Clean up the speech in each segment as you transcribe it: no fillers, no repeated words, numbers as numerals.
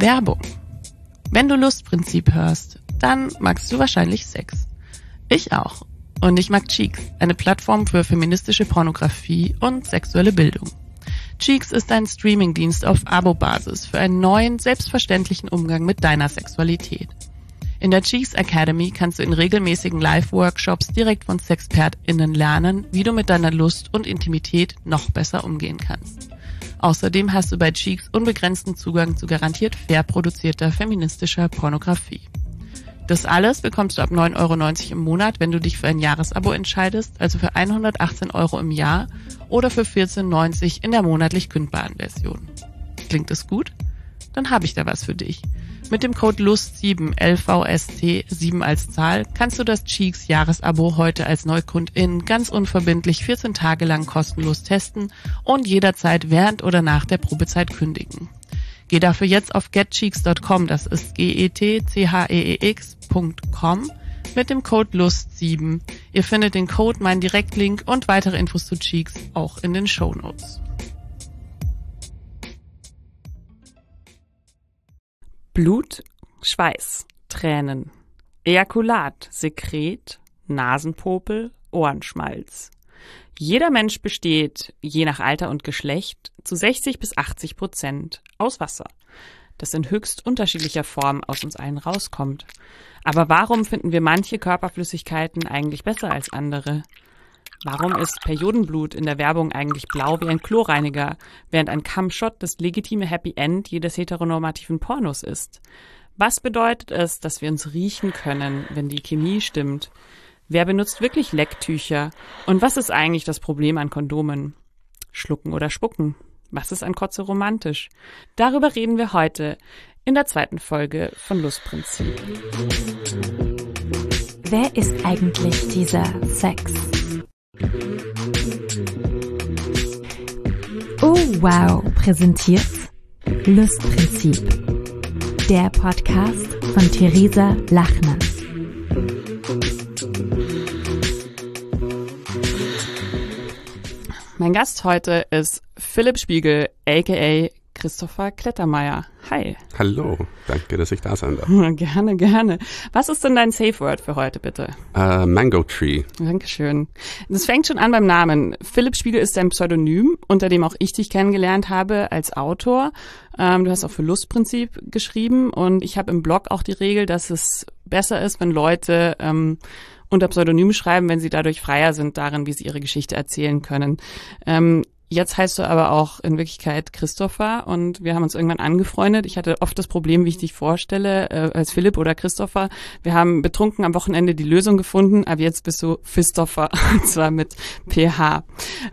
Werbung. Wenn du Lustprinzip hörst, dann magst du wahrscheinlich Sex. Ich auch. Und ich mag Cheeks, eine Plattform für feministische Pornografie und sexuelle Bildung. Cheeks ist ein Streamingdienst auf Abo-Basis für einen neuen, selbstverständlichen Umgang mit deiner Sexualität. In der Cheeks Academy kannst du in regelmäßigen Live-Workshops direkt von SexpertInnen lernen, wie du mit deiner Lust und Intimität noch besser umgehen kannst. Außerdem hast du bei Cheeks unbegrenzten Zugang zu garantiert fair produzierter feministischer Pornografie. Das alles bekommst du ab 9,90 € im Monat, wenn du dich für ein Jahresabo entscheidest, also für 118 € im Jahr oder für 14,90 € in der monatlich kündbaren Version. Klingt es gut? Dann habe ich da was für dich. Mit dem Code LUST7, LVST, 7 als Zahl, kannst du das Cheeks Jahresabo heute als Neukundin ganz unverbindlich 14 Tage lang kostenlos testen und jederzeit während oder nach der Probezeit kündigen. Geh dafür jetzt auf getcheeks.com, das ist getcheeks.com, mit dem Code LUST7. Ihr findet den Code, meinen Direktlink und weitere Infos zu Cheeks auch in den Shownotes. Blut, Schweiß, Tränen, Ejakulat, Sekret, Nasenpopel, Ohrenschmalz. Jeder Mensch besteht, je nach Alter und Geschlecht, zu 60-80% aus Wasser, das in höchst unterschiedlicher Form aus uns allen rauskommt. Aber warum finden wir manche Körperflüssigkeiten eigentlich besser als andere? Warum ist Periodenblut in der Werbung eigentlich blau wie ein Chlorreiniger, während ein Cumshot das legitime Happy End jedes heteronormativen Pornos ist? Was bedeutet es, dass wir uns riechen können, wenn die Chemie stimmt? Wer benutzt wirklich Lecktücher? Und was ist eigentlich das Problem an Kondomen? Schlucken oder spucken? Was ist an Kotze romantisch? Darüber reden wir heute in der zweiten Folge von Lustprinzip. Wer ist eigentlich dieser Sex? Oh wow, präsentiert Lustprinzip, der Podcast von Theresa Lachner. Mein Gast heute ist Philipp Spiegel, aka Christopher Klettermeier. Hi. Hallo, danke, dass ich da sein darf. Gerne, gerne. Was ist denn dein Safe Word für heute, bitte? Mango Tree. Dankeschön. Das fängt schon an beim Namen. Philipp Spiegel ist ein Pseudonym, unter dem auch ich dich kennengelernt habe als Autor. Du hast auch für Lustprinzip geschrieben und ich habe im Blog auch die Regel, dass es besser ist, wenn Leute unter Pseudonym schreiben, wenn sie dadurch freier sind darin, wie sie ihre Geschichte erzählen können. Jetzt heißt du aber auch in Wirklichkeit Christopher und wir haben uns irgendwann angefreundet. Ich hatte oft das Problem, wie ich dich vorstelle, als Philipp oder Christopher. Wir haben betrunken am Wochenende die Lösung gefunden, aber jetzt bist du Phistopher, und zwar mit PH.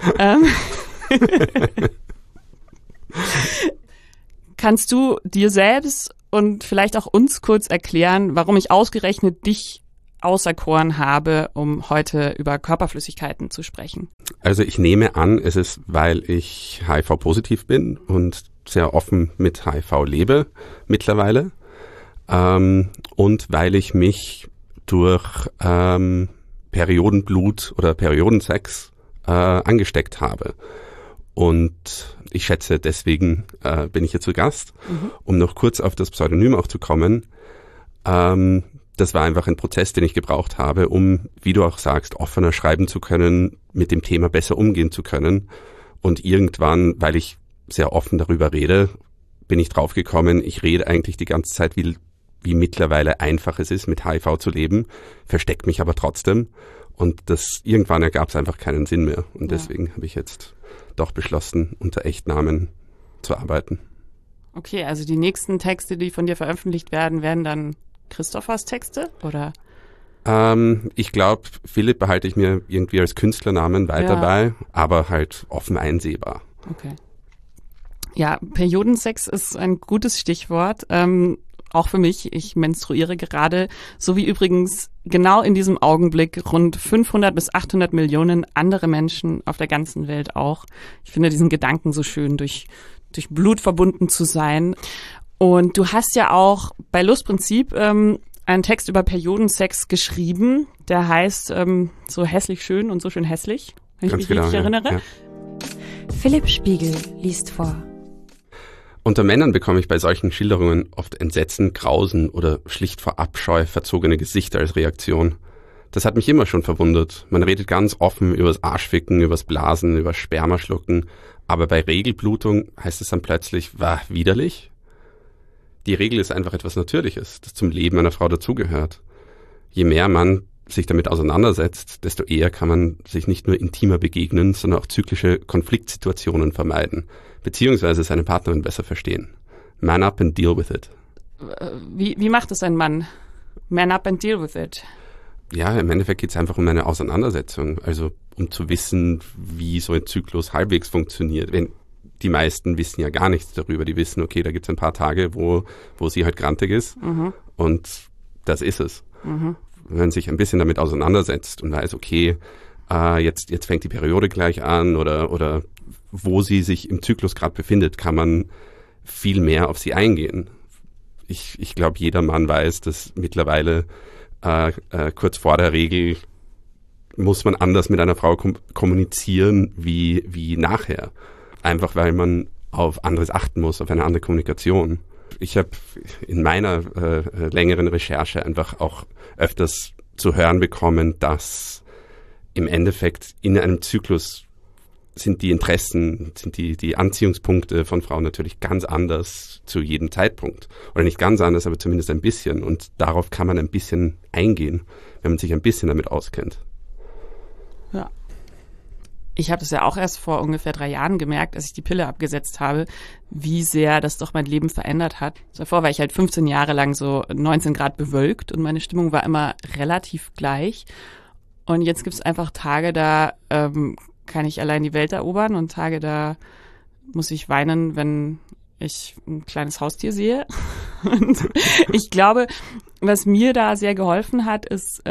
Kannst du dir selbst und vielleicht auch uns kurz erklären, warum ich ausgerechnet dich auserkoren habe, um heute über Körperflüssigkeiten zu sprechen? Also ich nehme an, es ist, weil ich HIV-positiv bin und sehr offen mit HIV lebe mittlerweile und weil ich mich durch Periodenblut oder Periodensex angesteckt habe. Und ich schätze, deswegen bin ich hier zu Gast, um noch kurz auf das Pseudonym auch zu kommen. Das war einfach ein Prozess, den ich gebraucht habe, um, wie du auch sagst, offener schreiben zu können, mit dem Thema besser umgehen zu können. Und irgendwann, weil ich sehr offen darüber rede, bin ich draufgekommen, ich rede eigentlich die ganze Zeit, wie mittlerweile einfach es ist, mit HIV zu leben, versteckt mich aber trotzdem. Und irgendwann ergab es einfach keinen Sinn mehr. Und deswegen habe ich jetzt doch beschlossen, unter Echtnamen zu arbeiten. Okay, also die nächsten Texte, die von dir veröffentlicht werden, werden dann Christophers Texte, oder? Ich glaube, Philipp behalte ich mir irgendwie als Künstlernamen weiter bei, aber halt offen einsehbar. Okay. Ja, Periodensex ist ein gutes Stichwort, auch für mich. Ich menstruiere gerade, so wie übrigens genau in diesem Augenblick rund 500 bis 800 Millionen andere Menschen auf der ganzen Welt auch. Ich finde diesen Gedanken so schön, durch Blut verbunden zu sein. Und du hast ja auch bei Lustprinzip einen Text über Periodensex geschrieben, der heißt so hässlich schön und so schön hässlich, wenn ich mich richtig erinnere. Ja. Philipp Spiegel liest vor. Unter Männern bekomme ich bei solchen Schilderungen oft Entsetzen, Grausen oder schlicht vor Abscheu verzogene Gesichter als Reaktion. Das hat mich immer schon verwundert. Man redet ganz offen übers Arschficken, übers Blasen, übers Spermaschlucken, aber bei Regelblutung heißt es dann plötzlich, widerlich? Die Regel ist einfach etwas Natürliches, das zum Leben einer Frau dazugehört. Je mehr man sich damit auseinandersetzt, desto eher kann man sich nicht nur intimer begegnen, sondern auch zyklische Konfliktsituationen vermeiden, beziehungsweise seine Partnerin besser verstehen. Man up and deal with it. Wie macht es ein Mann? Man up and deal with it. Ja, im Endeffekt geht es einfach um eine Auseinandersetzung, also um zu wissen, wie so ein Zyklus halbwegs funktioniert. Die meisten wissen ja gar nichts darüber, die wissen, okay, da gibt es ein paar Tage, wo sie halt grantig ist und das ist es. Wenn man sich ein bisschen damit auseinandersetzt und weiß, okay, jetzt fängt die Periode gleich an oder wo sie sich im Zyklus gerade befindet, kann man viel mehr auf sie eingehen. Ich glaube, jeder Mann weiß, dass mittlerweile kurz vor der Regel muss man anders mit einer Frau kommunizieren wie nachher. Einfach weil man auf anderes achten muss, auf eine andere Kommunikation. Ich habe in meiner längeren Recherche einfach auch öfters zu hören bekommen, dass im Endeffekt in einem Zyklus sind die Interessen, sind die Anziehungspunkte von Frauen natürlich ganz anders zu jedem Zeitpunkt. Oder nicht ganz anders, aber zumindest ein bisschen. Und darauf kann man ein bisschen eingehen, wenn man sich ein bisschen damit auskennt. Ja. Ich habe das ja auch erst vor ungefähr 3 Jahren gemerkt, als ich die Pille abgesetzt habe, wie sehr das doch mein Leben verändert hat. Davor war ich halt 15 Jahre lang so 19 Grad bewölkt und meine Stimmung war immer relativ gleich. Und jetzt gibt es einfach Tage, da kann ich allein die Welt erobern und Tage, da muss ich weinen, wenn ich ein kleines Haustier sehe. Und ich glaube, was mir da sehr geholfen hat, ist,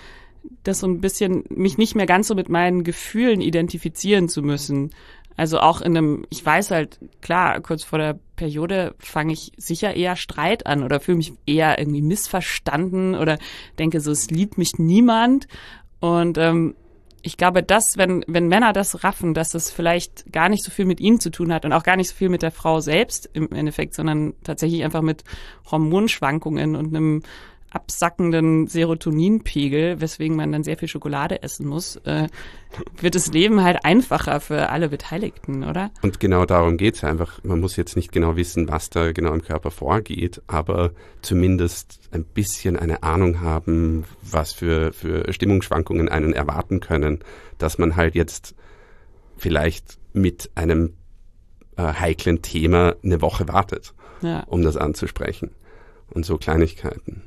das so ein bisschen, mich nicht mehr ganz so mit meinen Gefühlen identifizieren zu müssen. Also auch ich weiß halt, klar, kurz vor der Periode fange ich sicher eher Streit an oder fühle mich eher irgendwie missverstanden oder denke so, es liebt mich niemand. Und ich glaube, dass, wenn Männer das raffen, dass das vielleicht gar nicht so viel mit ihnen zu tun hat und auch gar nicht so viel mit der Frau selbst im Endeffekt, sondern tatsächlich einfach mit Hormonschwankungen und einem absackenden Serotoninpegel, weswegen man dann sehr viel Schokolade essen muss, wird das Leben halt einfacher für alle Beteiligten, oder? Und genau darum geht's einfach. Man muss jetzt nicht genau wissen, was da genau im Körper vorgeht, aber zumindest ein bisschen eine Ahnung haben, was für Stimmungsschwankungen einen erwarten können, dass man halt jetzt vielleicht mit einem heiklen Thema eine Woche wartet, um das anzusprechen. Und so Kleinigkeiten.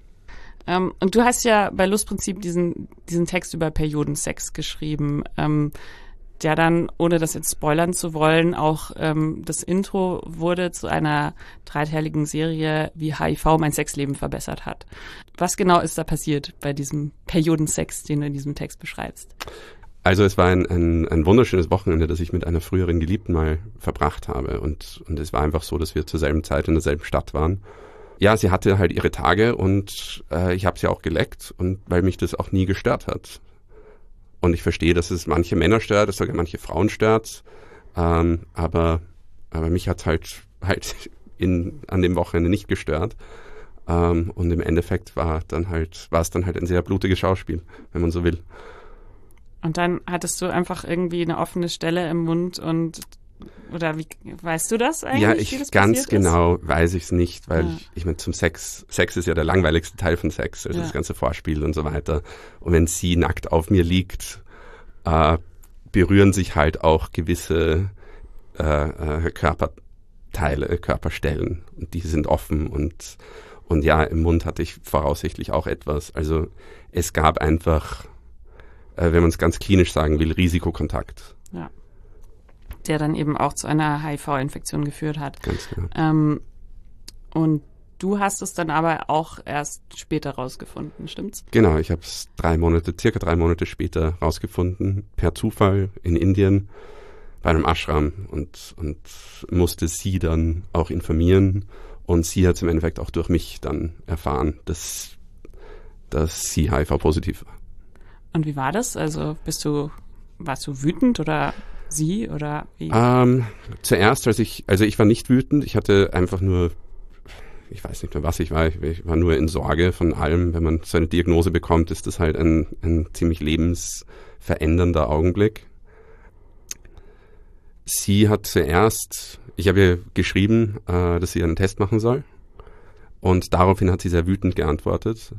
Und du hast ja bei Lustprinzip diesen Text über Periodensex geschrieben, der dann, ohne das jetzt spoilern zu wollen, auch das Intro wurde zu einer 3-teiligen Serie, wie HIV mein Sexleben verbessert hat. Was genau ist da passiert bei diesem Periodensex, den du in diesem Text beschreibst? Also es war ein wunderschönes Wochenende, das ich mit einer früheren Geliebten mal verbracht habe. Und es war einfach so, dass wir zur selben Zeit in derselben Stadt waren. Ja, sie hatte halt ihre Tage und ich habe sie auch geleckt, und weil mich das auch nie gestört hat. Und ich verstehe, dass es manche Männer stört, dass sogar manche Frauen stört, aber mich hat halt an dem Wochenende nicht gestört. Und im Endeffekt war es dann halt ein sehr blutiges Schauspiel, wenn man so will. Und dann hattest du einfach irgendwie eine offene Stelle im Mund oder wie, weißt du das eigentlich? Ja, ganz genau weiß ich es nicht, weil ich meine, zum Sex ist ja der langweiligste Teil von Sex, also das ganze Vorspiel und so weiter. Und wenn sie nackt auf mir liegt, berühren sich halt auch gewisse Körperteile, Körperstellen, und die sind offen, und ja, im Mund hatte ich voraussichtlich auch etwas. Also es gab einfach, wenn man es ganz klinisch sagen will, Risikokontakt. Ja. Der dann eben auch zu einer HIV-Infektion geführt hat. Ganz genau. Und du hast es dann aber auch erst später rausgefunden, stimmt's? Genau, ich habe es circa 3 Monate später rausgefunden, per Zufall in Indien bei einem Ashram, und musste sie dann auch informieren, und sie hat es im Endeffekt auch durch mich dann erfahren, dass sie HIV-positiv war. Und wie war das? Also warst du wütend oder? sie oder wie? Zuerst, also ich war nicht wütend, ich hatte einfach nur, ich weiß nicht mehr, was ich war nur in Sorge von allem. Wenn man so eine Diagnose bekommt, ist das halt ein ziemlich lebensverändernder Augenblick. Sie hat zuerst, ich habe ihr geschrieben, dass sie einen Test machen soll. Und daraufhin hat sie sehr wütend geantwortet.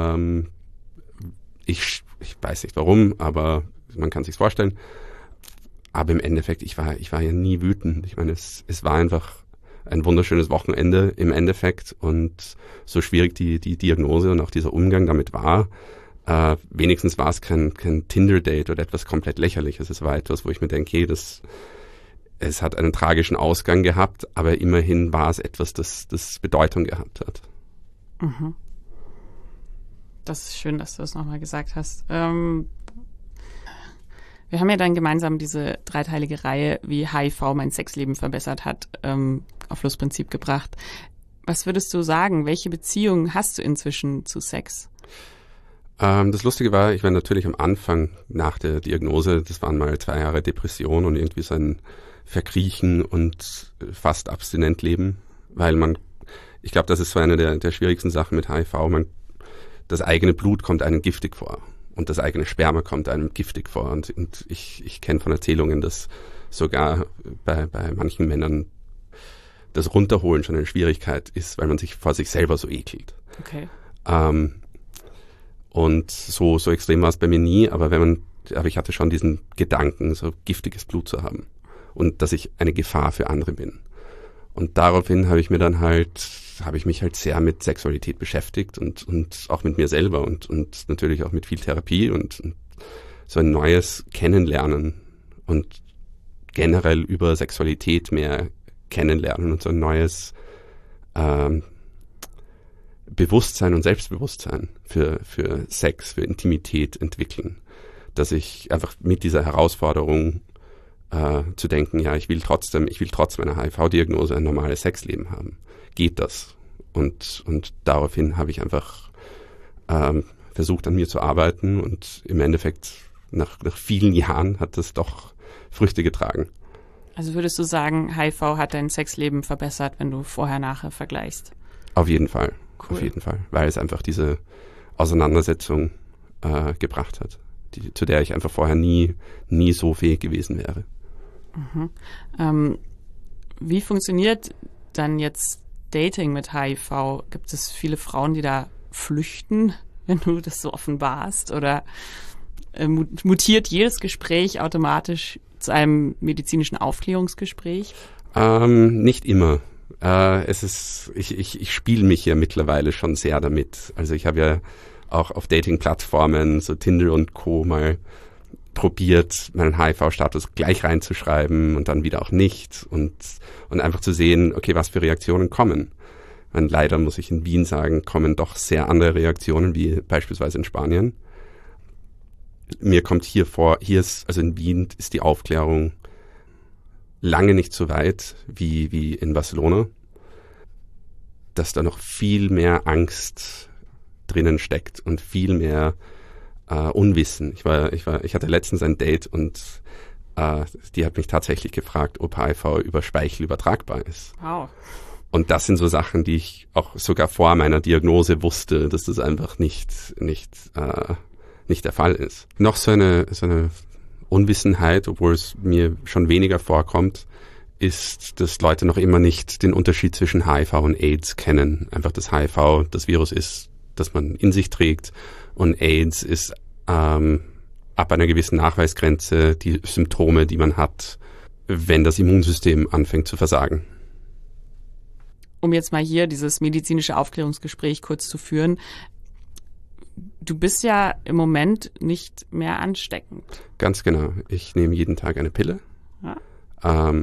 Ich weiß nicht warum, aber man kann sich's vorstellen. Aber im Endeffekt, ich war ja nie wütend. Ich meine, es war einfach ein wunderschönes Wochenende im Endeffekt. Und so schwierig die Diagnose und auch dieser Umgang damit war, wenigstens war es kein Tinder-Date oder etwas komplett Lächerliches. Es war etwas, wo ich mir denke, es hat einen tragischen Ausgang gehabt, aber immerhin war es etwas, das Bedeutung gehabt hat. Mhm. Das ist schön, dass du das nochmal gesagt hast. Wir haben ja dann gemeinsam diese dreiteilige Reihe, wie HIV mein Sexleben verbessert hat, auf Lustprinzip gebracht. Was würdest du sagen? Welche Beziehungen hast du inzwischen zu Sex? Das Lustige war, ich war natürlich am Anfang nach der Diagnose, das waren mal 2 Jahre Depression und irgendwie so ein Verkriechen und fast abstinent leben, weil ich glaube, das ist so eine der schwierigsten Sachen mit HIV. Das eigene Blut kommt einem giftig vor und das eigene Sperma kommt einem giftig vor und ich kenne von Erzählungen, dass sogar bei manchen Männern das Runterholen schon eine Schwierigkeit ist, weil man sich vor sich selber so ekelt. Okay. Und so extrem war es bei mir nie, aber ich hatte schon diesen Gedanken, so giftiges Blut zu haben. Und dass ich eine Gefahr für andere bin. Und daraufhin habe ich mich halt sehr mit Sexualität beschäftigt und auch mit mir selber und natürlich auch mit viel Therapie und so ein neues Kennenlernen und generell über Sexualität mehr kennenlernen und so ein neues Bewusstsein und Selbstbewusstsein für Sex, für Intimität entwickeln. Dass ich einfach mit dieser Herausforderung zu denken, ja, ich will trotz meiner HIV-Diagnose ein normales Sexleben haben. Geht das? Und daraufhin habe ich einfach versucht, an mir zu arbeiten und im Endeffekt nach vielen Jahren hat das doch Früchte getragen. Also würdest du sagen, HIV hat dein Sexleben verbessert, wenn du vorher-nachher vergleichst? Auf jeden Fall. Cool. Auf jeden Fall. Weil es einfach diese Auseinandersetzung gebracht hat, zu der ich einfach vorher nie so fähig gewesen wäre. Mhm. Wie funktioniert dann jetzt Dating mit HIV? Gibt es viele Frauen, die da flüchten, wenn du das so offenbarst? Oder mutiert jedes Gespräch automatisch zu einem medizinischen Aufklärungsgespräch? Nicht immer. Ich spiele mich ja mittlerweile schon sehr damit. Also ich habe ja auch auf Dating-Plattformen, so Tinder und Co. mal probiert, meinen HIV-Status gleich reinzuschreiben und dann wieder auch nicht und einfach zu sehen, okay, was für Reaktionen kommen. Und leider muss ich in Wien sagen, kommen doch sehr andere Reaktionen wie beispielsweise in Spanien. Mir kommt also in Wien ist die Aufklärung lange nicht so weit wie in Barcelona, dass da noch viel mehr Angst drinnen steckt und viel mehr Unwissen. Ich hatte letztens ein Date und die hat mich tatsächlich gefragt, ob HIV über Speichel übertragbar ist. Wow. Und das sind so Sachen, die ich auch sogar vor meiner Diagnose wusste, dass das einfach nicht der Fall ist. Noch so eine Unwissenheit, obwohl es mir schon weniger vorkommt, ist, dass Leute noch immer nicht den Unterschied zwischen HIV und AIDS kennen. Einfach, dass HIV das Virus ist, das man in sich trägt, und AIDS ist ab einer gewissen Nachweisgrenze die Symptome, die man hat, wenn das Immunsystem anfängt zu versagen. Um jetzt mal hier dieses medizinische Aufklärungsgespräch kurz zu führen. Du bist ja im Moment nicht mehr ansteckend. Ganz genau. Ich nehme jeden Tag eine Pille. Ja.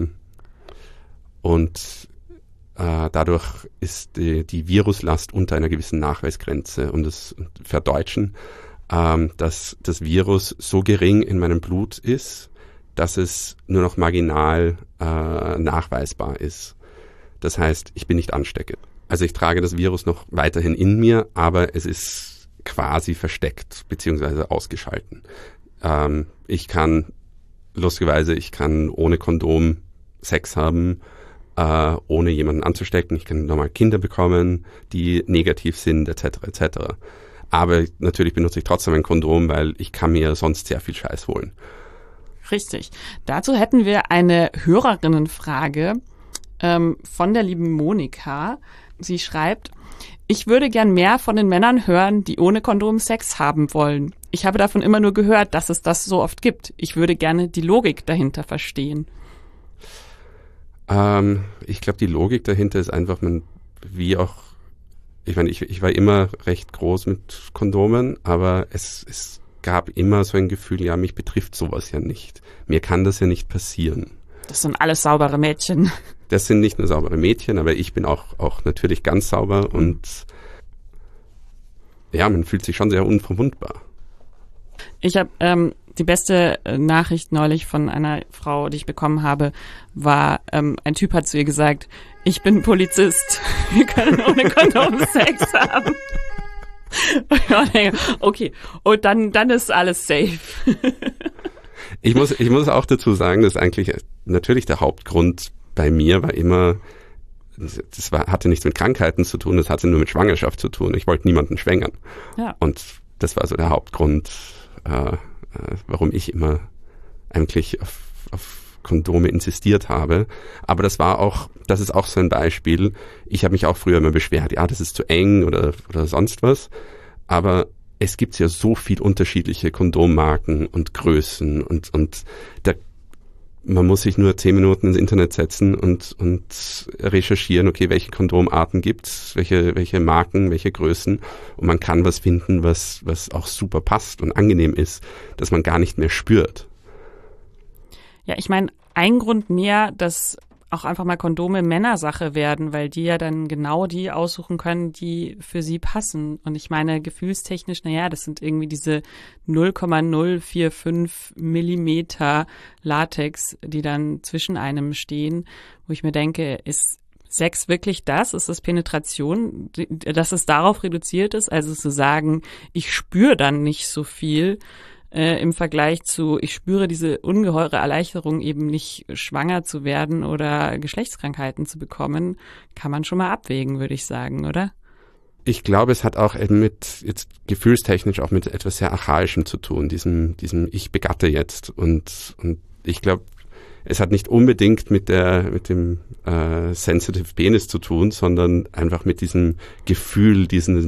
Dadurch ist die Viruslast unter einer gewissen Nachweisgrenze, um das zu verdeutschen, dass das Virus so gering in meinem Blut ist, dass es nur noch marginal nachweisbar ist. Das heißt, ich bin nicht ansteckend. Also ich trage das Virus noch weiterhin in mir, aber es ist quasi versteckt bzw. ausgeschalten. Ich kann lustigerweise, ich kann ohne Kondom Sex haben, ohne jemanden anzustecken. Ich kann normal Kinder bekommen, die negativ sind, etc. etc. Aber natürlich benutze ich trotzdem ein Kondom, weil ich kann mir sonst sehr viel Scheiß holen. Richtig. Dazu hätten wir eine Hörerinnenfrage von der lieben Monika. Sie schreibt: Ich würde gern mehr von den Männern hören, die ohne Kondom Sex haben wollen. Ich habe davon immer nur gehört, dass es das so oft gibt. Ich würde gerne die Logik dahinter verstehen. Ich glaube, die Logik dahinter ist einfach, ich war immer recht groß mit Kondomen, aber es gab immer so ein Gefühl, ja, mich betrifft sowas ja nicht. Mir kann das ja nicht passieren. Das sind alles saubere Mädchen. Das sind nicht nur saubere Mädchen, aber ich bin auch natürlich ganz sauber und ja, man fühlt sich schon sehr unverwundbar. Ich habe die beste Nachricht neulich von einer Frau, die ich bekommen habe, war, ein Typ hat zu ihr gesagt: Ich bin Polizist, wir können ohne Kondom Sex haben. Okay, und dann ist alles safe. Ich muss auch dazu sagen, dass eigentlich natürlich der Hauptgrund bei mir war immer, hatte nichts mit Krankheiten zu tun, das hatte nur mit Schwangerschaft zu tun. Ich wollte niemanden schwängern. Ja. Und das war so der Hauptgrund, warum ich immer eigentlich auf Kondome insistiert habe. Aber das ist auch so ein Beispiel. Ich habe mich auch früher immer beschwert, ja, das ist zu eng oder sonst was. Aber es gibt ja so viel unterschiedliche Kondommarken und Größen und man muss sich nur 10 Minuten ins Internet setzen und recherchieren, okay, welche Kondomarten gibt's, welche Marken, welche Größen, und man kann was finden, was auch super passt und angenehm ist, dass man gar nicht mehr spürt. Ja, ich meine, ein Grund mehr, dass auch einfach mal Kondome Männersache werden, weil die ja dann genau die aussuchen können, die für sie passen. Und ich meine, gefühlstechnisch, das sind irgendwie diese 0,045 Millimeter Latex, die dann zwischen einem stehen, wo ich mir denke, ist Sex wirklich das? Ist das Penetration, dass es darauf reduziert ist? Also zu sagen, ich spüre dann nicht so viel, im Vergleich zu, ich spüre diese ungeheure Erleichterung, eben nicht schwanger zu werden oder Geschlechtskrankheiten zu bekommen, kann man schon mal abwägen, würde ich sagen, oder? Ich glaube, es hat auch mit, jetzt gefühlstechnisch auch mit etwas sehr Archaischem zu tun, diesem ich begatte jetzt. Und ich glaube, es hat nicht unbedingt mit dem Sensitive Penis zu tun, sondern einfach mit diesem Gefühl,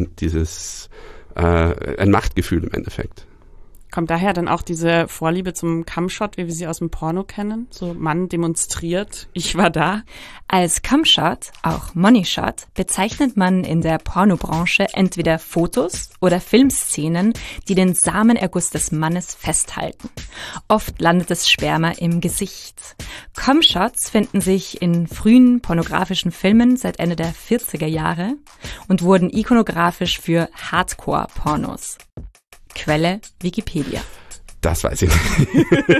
ein Machtgefühl im Endeffekt. Kommt daher dann auch diese Vorliebe zum Cumshot, wie wir sie aus dem Porno kennen? So, Mann demonstriert, ich war da. Als Cumshot, auch Money Shot, bezeichnet man in der Pornobranche entweder Fotos oder Filmszenen, die den Samenerguss des Mannes festhalten. Oft landet das Sperma im Gesicht. Cumshots finden sich in frühen pornografischen Filmen seit Ende der 40er Jahre und wurden ikonografisch für Hardcore-Pornos. Quelle Wikipedia. Das weiß ich nicht.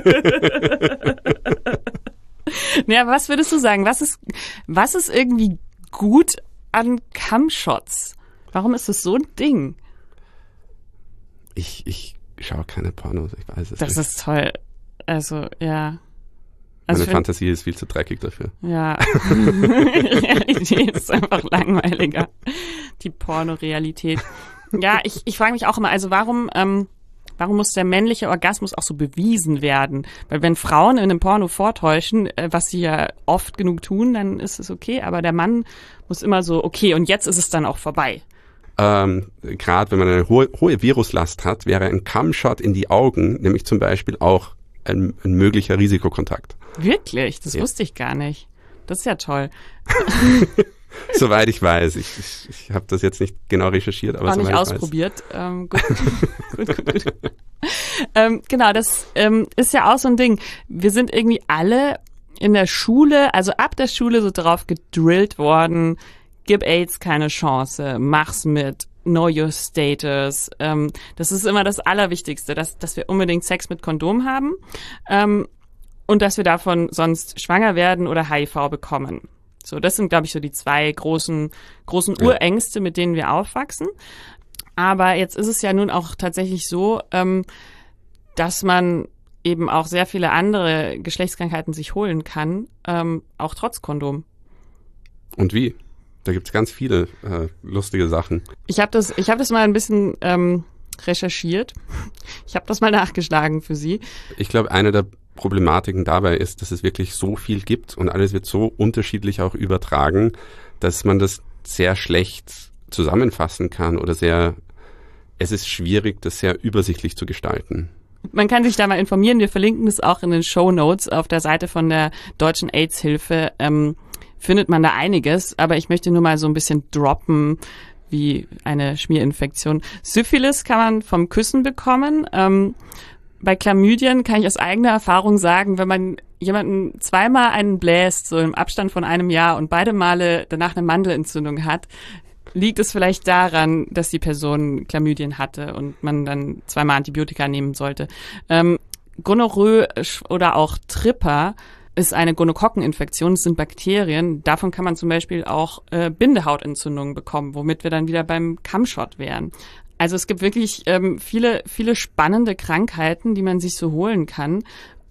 Ja, was würdest du sagen? Was ist irgendwie gut an Cumshots? Warum ist das so ein Ding? Ich schaue keine Pornos, ich weiß es nicht. Das ist toll. Also, ja. Meine Fantasie ist viel zu dreckig dafür. Ja. Realität ist einfach langweiliger. Die Pornorealität. Ja, ich frage mich auch immer, also warum muss der männliche Orgasmus auch so bewiesen werden? Weil wenn Frauen in einem Porno vortäuschen, was sie ja oft genug tun, dann ist es okay, aber der Mann muss immer so, okay, und jetzt ist es dann auch vorbei. Gerade wenn man eine hohe Viruslast hat, wäre ein Cumshot in die Augen nämlich zum Beispiel auch ein möglicher Risikokontakt. Wirklich? Das wusste ich gar nicht. Das ist ja toll. Soweit ich weiß. Ich habe das jetzt nicht genau recherchiert, aber soweit ich weiß. Auch nicht ausprobiert. Gut. Genau, das ist ja auch so ein Ding. Wir sind irgendwie alle in der Schule, also ab der Schule so drauf gedrillt worden, gib AIDS keine Chance, mach's mit, know your status. Das ist immer das Allerwichtigste, dass wir unbedingt Sex mit Kondom haben und dass wir davon sonst schwanger werden oder HIV bekommen. So, das sind, glaube ich, so die 2 großen Urängste, mit denen wir aufwachsen. Aber jetzt ist es ja nun auch tatsächlich so, dass man eben auch sehr viele andere Geschlechtskrankheiten sich holen kann, auch trotz Kondom. Und wie? Da gibt's ganz viele lustige Sachen. Ich habe das mal ein bisschen recherchiert. Ich habe das mal nachgeschlagen für Sie. Ich glaube, eine der Problematiken dabei ist, dass es wirklich so viel gibt und alles wird so unterschiedlich auch übertragen, dass man das sehr schlecht zusammenfassen kann oder es ist schwierig, das sehr übersichtlich zu gestalten. Man kann sich da mal informieren. Wir verlinken das auch in den Shownotes auf der Seite von der Deutschen AIDS-Hilfe. Findet man da einiges, aber ich möchte nur mal so ein bisschen droppen, wie eine Schmierinfektion. Syphilis kann man vom Küssen bekommen. Bei Chlamydien kann ich aus eigener Erfahrung sagen, wenn man jemanden zweimal einen bläst, so im Abstand von einem Jahr und beide Male danach eine Mandelentzündung hat, liegt es vielleicht daran, dass die Person Chlamydien hatte und man dann zweimal Antibiotika nehmen sollte. Gonorrhoe oder auch Tripper ist eine Gonokokkeninfektion, das sind Bakterien. Davon kann man zum Beispiel auch Bindehautentzündungen bekommen, womit wir dann wieder beim Kammshot wären. Also es gibt wirklich viele, viele spannende Krankheiten, die man sich so holen kann.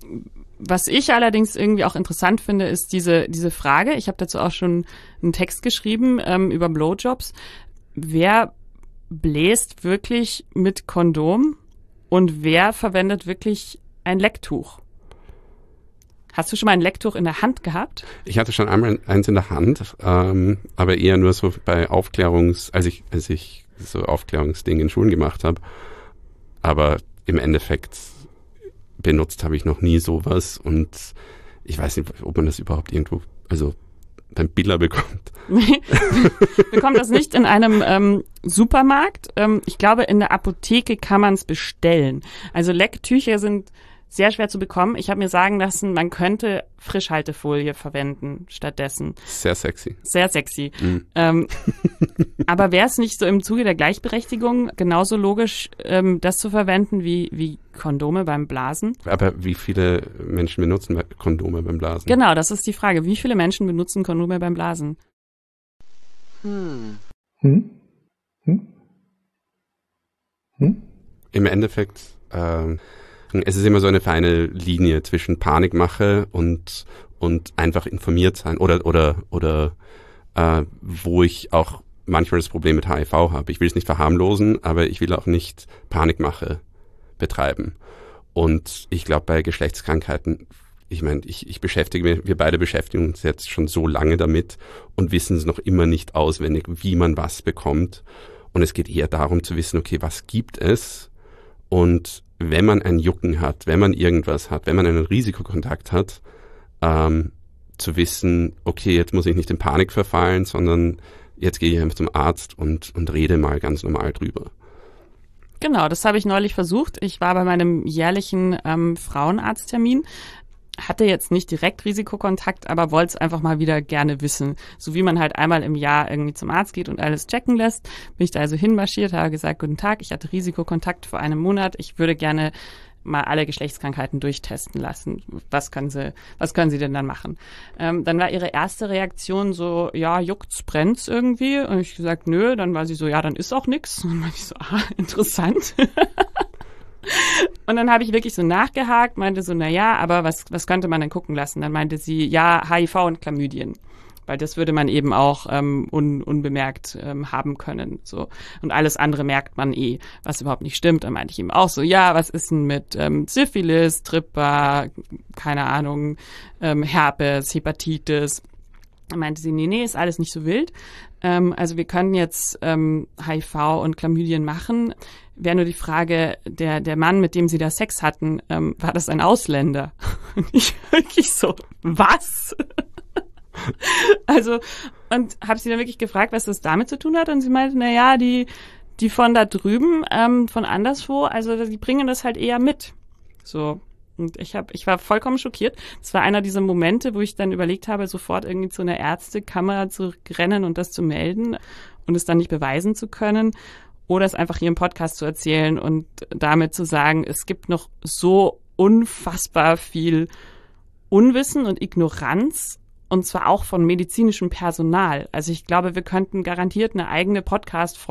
Was ich allerdings irgendwie auch interessant finde, ist diese Frage. Ich habe dazu auch schon einen Text geschrieben über Blowjobs. Wer bläst wirklich mit Kondom und wer verwendet wirklich ein Lecktuch? Hast du schon mal ein Lecktuch in der Hand gehabt? Ich hatte schon einmal eins in der Hand, aber eher nur so bei als ich so Aufklärungsdinge in Schulen gemacht habe. Aber im Endeffekt benutzt habe ich noch nie sowas und ich weiß nicht, ob man das überhaupt irgendwo, also beim Billa bekommt. Bekommt das nicht in einem Supermarkt. Ich glaube, in der Apotheke kann man es bestellen. Also Lecktücher sind sehr schwer zu bekommen. Ich habe mir sagen lassen, man könnte Frischhaltefolie verwenden stattdessen. Sehr sexy. Sehr sexy. Aber wäre es nicht so im Zuge der Gleichberechtigung genauso logisch, das zu verwenden wie Kondome beim Blasen? Aber wie viele Menschen benutzen Kondome beim Blasen? Genau, das ist die Frage. Wie viele Menschen benutzen Kondome beim Blasen? Im Endeffekt es ist immer so eine feine Linie zwischen Panikmache und einfach informiert sein oder wo ich auch manchmal das Problem mit HIV habe. Ich will es nicht verharmlosen, aber ich will auch nicht Panikmache betreiben. Und ich glaube, bei Geschlechtskrankheiten, ich meine, wir beide beschäftigen uns jetzt schon so lange damit und wissen es noch immer nicht auswendig, wie man was bekommt. Und es geht eher darum zu wissen, okay, was gibt es? Und wenn man ein Jucken hat, wenn man irgendwas hat, wenn man einen Risikokontakt hat, zu wissen, okay, jetzt muss ich nicht in Panik verfallen, sondern jetzt gehe ich einfach zum Arzt und rede mal ganz normal drüber. Genau, das habe ich neulich versucht. Ich war bei meinem jährlichen Frauenarzttermin, hatte jetzt nicht direkt Risikokontakt, aber wollte es einfach mal wieder gerne wissen. So wie man halt einmal im Jahr irgendwie zum Arzt geht und alles checken lässt, bin ich da also hinmarschiert, habe gesagt, guten Tag, ich hatte Risikokontakt vor einem Monat, ich würde gerne mal alle Geschlechtskrankheiten durchtesten lassen. Was können Sie denn dann machen? Dann war ihre erste Reaktion so, ja, juckt's, brennt's irgendwie? Und ich gesagt, nö. Dann war sie so, ja, dann ist auch nix. Und dann meinte ich so, interessant. Und dann habe ich wirklich so nachgehakt, meinte so, ja, aber was könnte man denn gucken lassen? Dann meinte sie, ja, HIV und Chlamydien. Weil das würde man eben auch unbemerkt haben können. So. Und alles andere merkt man was überhaupt nicht stimmt. Dann meinte ich ihm auch so, ja, was ist denn mit Syphilis, Tripper, keine Ahnung, Herpes, Hepatitis. Dann meinte sie, nee, ist alles nicht so wild. Also wir können jetzt HIV und Chlamydien machen. Wäre nur die Frage, der Mann, mit dem sie da Sex hatten, war das ein Ausländer? Und ich wirklich so, was? Also, und habe sie dann wirklich gefragt, was das damit zu tun hat. Und sie meinte, naja, die von da drüben, von anderswo, also die bringen das halt eher mit. So. Und ich war vollkommen schockiert. Das war einer dieser Momente, wo ich dann überlegt habe, sofort irgendwie zu einer Ärztekammer zu rennen und das zu melden und es dann nicht beweisen zu können. Oder es einfach hier im Podcast zu erzählen und damit zu sagen, es gibt noch so unfassbar viel Unwissen und Ignoranz. Und zwar auch von medizinischem Personal. Also ich glaube, wir könnten garantiert eine eigene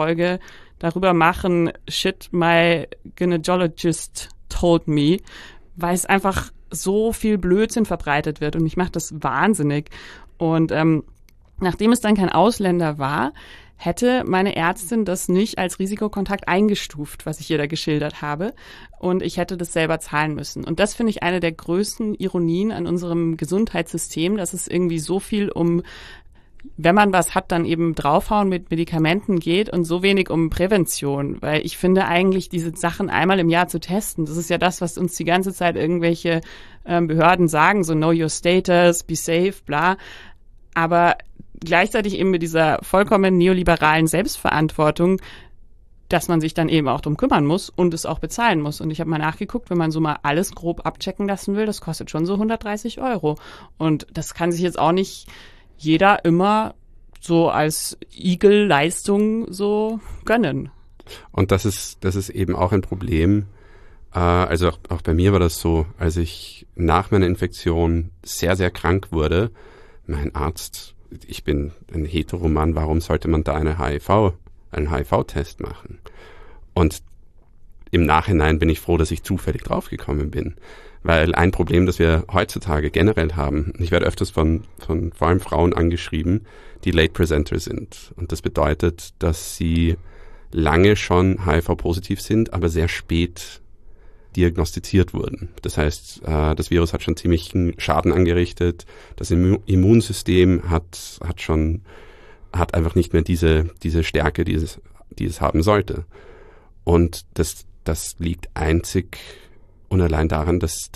darüber machen, shit, my gynecologist told me, weil es einfach so viel Blödsinn verbreitet wird und mich macht das wahnsinnig. Und nachdem es dann kein Ausländer war, hätte meine Ärztin das nicht als Risikokontakt eingestuft, was ich ihr da geschildert habe. Und ich hätte das selber zahlen müssen. Und das finde ich eine der größten Ironien an unserem Gesundheitssystem, dass es irgendwie so viel um, wenn man was hat, dann eben draufhauen mit Medikamenten geht und so wenig um Prävention. Weil ich finde eigentlich, diese Sachen einmal im Jahr zu testen, das ist ja das, was uns die ganze Zeit irgendwelche Behörden sagen, so know your status, be safe, bla. Aber gleichzeitig eben mit dieser vollkommen neoliberalen Selbstverantwortung, dass man sich dann eben auch drum kümmern muss und es auch bezahlen muss. Und ich habe mal nachgeguckt, wenn man so mal alles grob abchecken lassen will, das kostet schon so 130 €. Und das kann sich jetzt auch nicht jeder immer so als Igel-Leistung so gönnen. Und das ist eben auch ein Problem. Also auch bei mir war das so, als ich nach meiner Infektion sehr, sehr krank wurde, mein Arzt, ich bin ein Heteroman, warum sollte man da einen HIV-Test machen? Und im Nachhinein bin ich froh, dass ich zufällig draufgekommen bin. Weil ein Problem, das wir heutzutage generell haben, ich werde öfters von vor allem Frauen angeschrieben, die Late Presenter sind. Und das bedeutet, dass sie lange schon HIV-positiv sind, aber sehr spät diagnostiziert wurden. Das heißt, das Virus hat schon ziemlichen Schaden angerichtet. Das Immunsystem hat einfach nicht mehr diese Stärke, die es haben sollte. Und das liegt einzig und allein daran, dass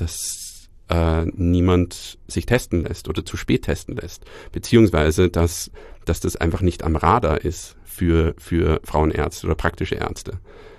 niemand sich testen lässt oder zu spät testen lässt. Beziehungsweise, dass das einfach nicht am Radar ist für Frauenärzte oder praktische Ärzte.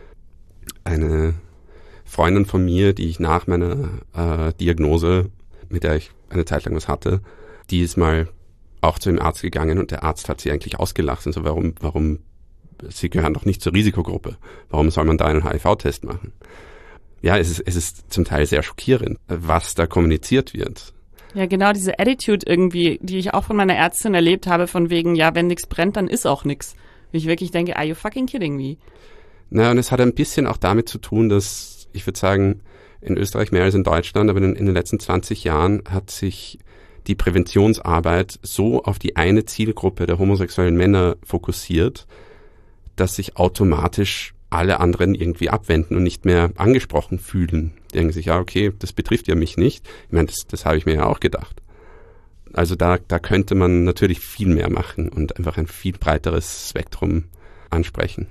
Eine Freundin von mir, die ich nach meiner Diagnose, mit der ich eine Zeit lang was hatte, die ist mal auch zu dem Arzt gegangen und der Arzt hat sie eigentlich ausgelacht. Also warum, sie gehören doch nicht zur Risikogruppe. Warum soll man da einen HIV-Test machen? Ja, es ist zum Teil sehr schockierend, was da kommuniziert wird. Ja, genau, diese Attitude irgendwie, die ich auch von meiner Ärztin erlebt habe, von wegen, ja, wenn nichts brennt, dann ist auch nichts. Ich wirklich denke, are you fucking kidding me? Na, und es hat ein bisschen auch damit zu tun, dass, ich würde sagen, in Österreich mehr als in Deutschland, aber in den letzten 20 Jahren hat sich die Präventionsarbeit so auf die eine Zielgruppe der homosexuellen Männer fokussiert, dass sich automatisch alle anderen irgendwie abwenden und nicht mehr angesprochen fühlen. Die denken sich, ja, okay, das betrifft ja mich nicht. Ich meine, das habe ich mir ja auch gedacht. Also da könnte man natürlich viel mehr machen und einfach ein viel breiteres Spektrum ansprechen.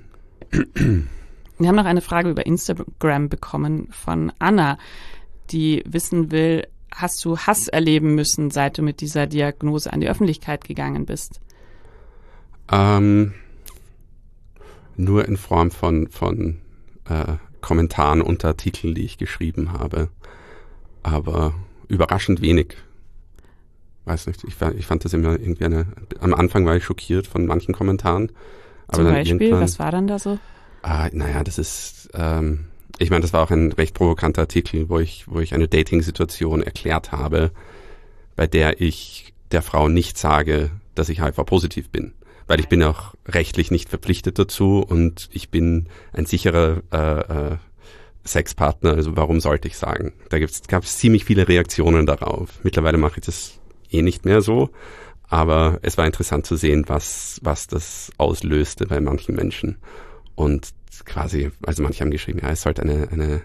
Wir haben noch eine Frage über Instagram bekommen von Anna, die wissen will, hast du Hass erleben müssen, seit du mit dieser Diagnose an die Öffentlichkeit gegangen bist? Nur in Form von Kommentaren unter Artikeln, die ich geschrieben habe. Aber überraschend wenig. Weiß nicht, ich fand das immer irgendwie am Anfang war ich schockiert von manchen Kommentaren. Aber Zum Beispiel, was war dann da so? Das ist, ich meine, das war auch ein recht provokanter Artikel, wo ich eine Dating-Situation erklärt habe, bei der ich der Frau nicht sage, dass ich HIV-positiv bin. Weil ich bin auch rechtlich nicht verpflichtet dazu und ich bin ein sicherer Sexpartner, also warum sollte ich sagen? Da gab es ziemlich viele Reaktionen darauf. Mittlerweile mache ich das nicht mehr so, aber es war interessant zu sehen, was das auslöste bei manchen Menschen. Und quasi, also manche haben geschrieben, ja, es sollte ein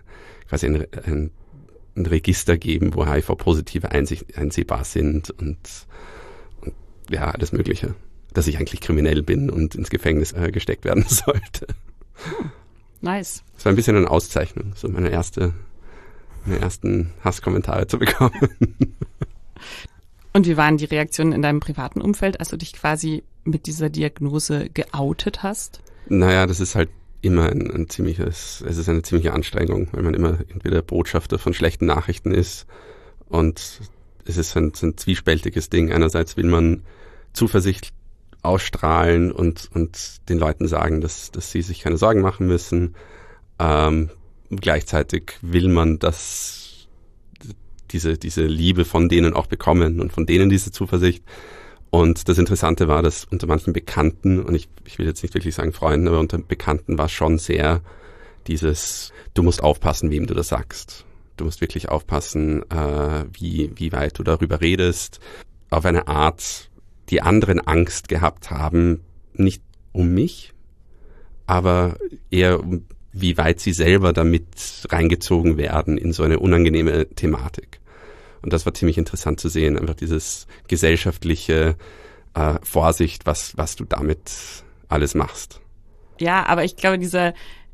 Register geben, wo HIV-Positive einsehbar sind und ja, alles Mögliche. Dass ich eigentlich kriminell bin und ins Gefängnis gesteckt werden sollte. Nice. Das war ein bisschen eine Auszeichnung, so meine ersten Hasskommentare zu bekommen. Und wie waren die Reaktionen in deinem privaten Umfeld, als du dich quasi mit dieser Diagnose geoutet hast? Naja, das ist halt immer eine ziemliche Anstrengung, weil man immer entweder Botschafter von schlechten Nachrichten ist und es ist ein zwiespältiges Ding. Einerseits will man Zuversicht ausstrahlen und den Leuten sagen, dass sie sich keine Sorgen machen müssen. Gleichzeitig will man, dass diese Liebe von denen auch bekommen und von denen diese Zuversicht. Und das Interessante war, dass unter manchen Bekannten, und ich will jetzt nicht wirklich sagen Freunden, aber unter Bekannten war schon sehr dieses, du musst aufpassen, wem du das sagst. du musst wirklich aufpassen, wie weit du darüber redest, auf eine Art, die anderen Angst gehabt haben, nicht um mich, aber eher um wie weit sie selber damit reingezogen werden in so eine unangenehme Thematik. Und das war ziemlich interessant zu sehen, einfach dieses gesellschaftliche Vorsicht, was du damit alles machst. Ja, aber ich glaube, diese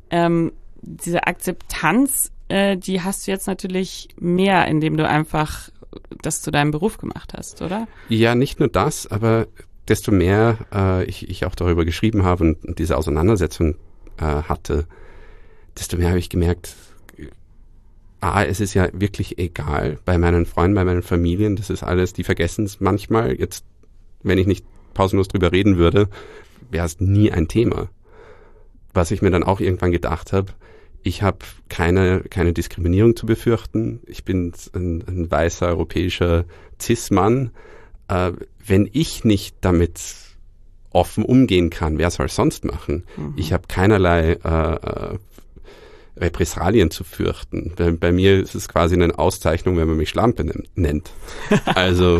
Akzeptanz, die hast du jetzt natürlich mehr, indem du einfach das zu deinem Beruf gemacht hast, oder? Ja, nicht nur das, aber desto mehr ich auch darüber geschrieben habe und diese Auseinandersetzung hatte, desto mehr habe ich gemerkt, es ist ja wirklich egal bei meinen Freunden, bei meinen Familien, das ist alles, die vergessen es manchmal. Jetzt, wenn ich nicht pausenlos drüber reden würde, wäre es nie ein Thema. Was ich mir dann auch irgendwann gedacht habe, ich habe keine Diskriminierung zu befürchten. Ich bin ein weißer europäischer Cis-Mann. Wenn ich nicht damit offen umgehen kann, wer soll es sonst machen? Mhm. Ich habe keinerlei Repressalien zu fürchten. Bei mir ist es quasi eine Auszeichnung, wenn man mich Schlampe nennt. Also